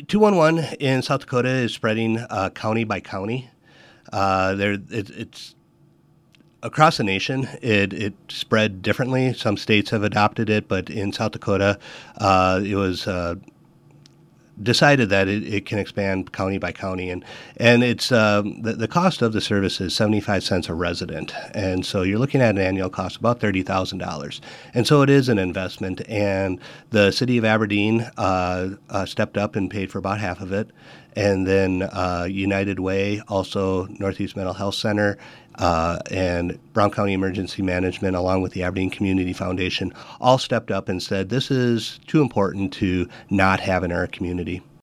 211 in South Dakota is spreading county by county. It's across the nation. It spread differently. Some states have adopted it, but in South Dakota, it was decided that it can expand county by county, and it's the cost of the service is 75 cents a resident, and so you're looking at an annual cost of about $30,000, and so it is an investment. And the city of Aberdeen stepped up and paid for about half of it, and then United Way, also Northeast Mental Health Center, and Brown County Emergency Management, along with the Aberdeen Community Foundation, all stepped up and said, this is too important to not have in our community.